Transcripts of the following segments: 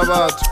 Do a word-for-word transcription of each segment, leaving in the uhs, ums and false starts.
ya batho.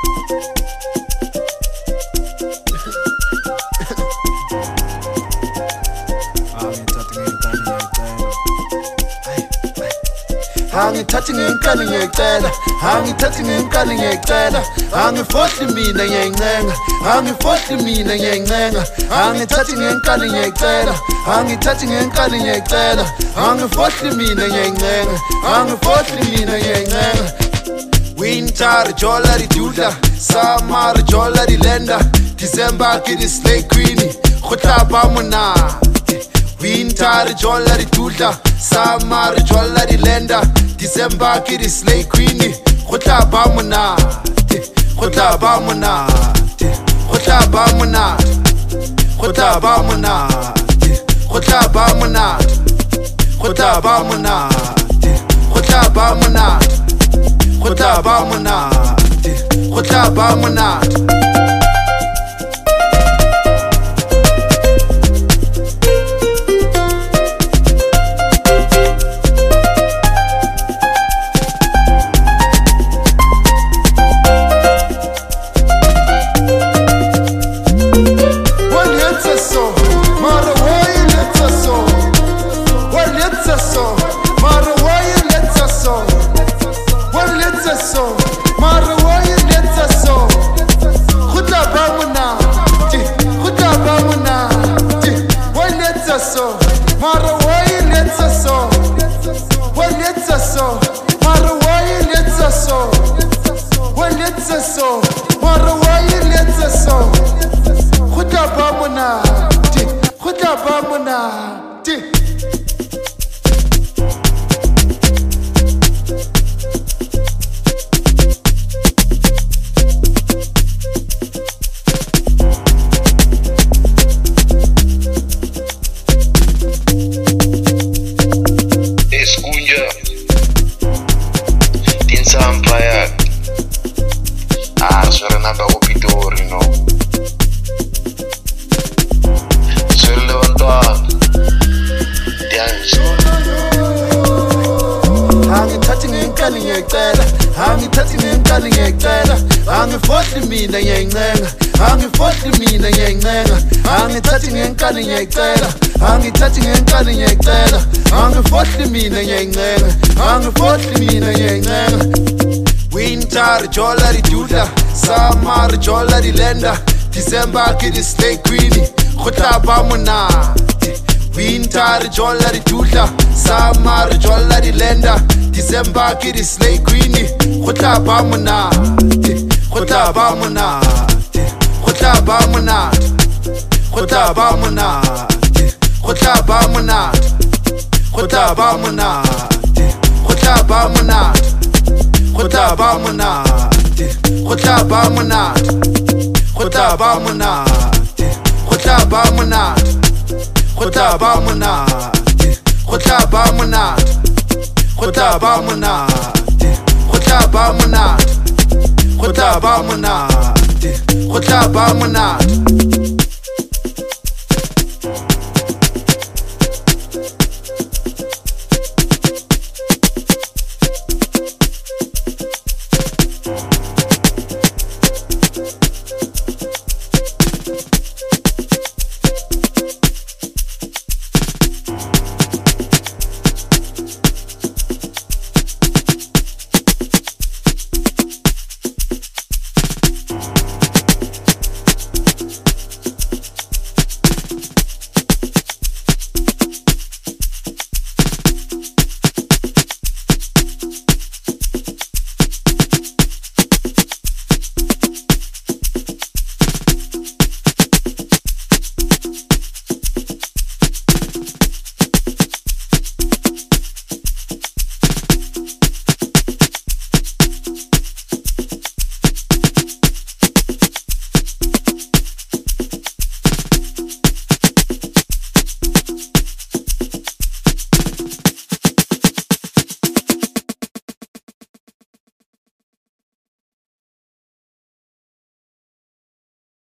Angithathi ngenkani ngiyacela, angithathi ngenkani ngiyacela, angifohli mina ngiyancenga, angifohli mina ngiyancenga, angithathi ngenkani ngiyacela, angithathi ngenkani ngiyacela, angifohli mina ngiyancenga, angifohli mina ngiyancenga. Winter jola di dula, summer jola di lenda, December ki di slay queen, go tla ba monate. Winter jola di dula, summer jola di lenda, December ki di slay queen, go tla ba monate, go tla ba monate, go tla ba monate, go tla ba monate, go tla ba monate, go tla ba monate, go tla ba monate, go tla ba monate, go tla ba monate. Angithathi ngenkani ngiyacela, angifohli mina ngiyancenga, angifohli mina ngiyancenga, angithathi ngenkani ngiyacela, angithathi ngenkani ngiyacela, angifohli mina ngiyancenga, angifohli mina ngiyancenga. Winter jola di dula, summer jola di lenda, December ki di slay queen, go tla ba monate. Winter jola di dula, summer jola di lenda, December ki di slay queen, go tla ba monate, go tla ba monate, go tla ba monate, go tla ba monate, go tla ba monate, go tla ba monate, go tla ba monate, go tla ba monate, go tla ba monate, go tla ba monate, go tla ba monate, go tla ba monate, go tla ba monate, go tla ba monate, go tla ba monate, go tla ba monate, go tla ba monate.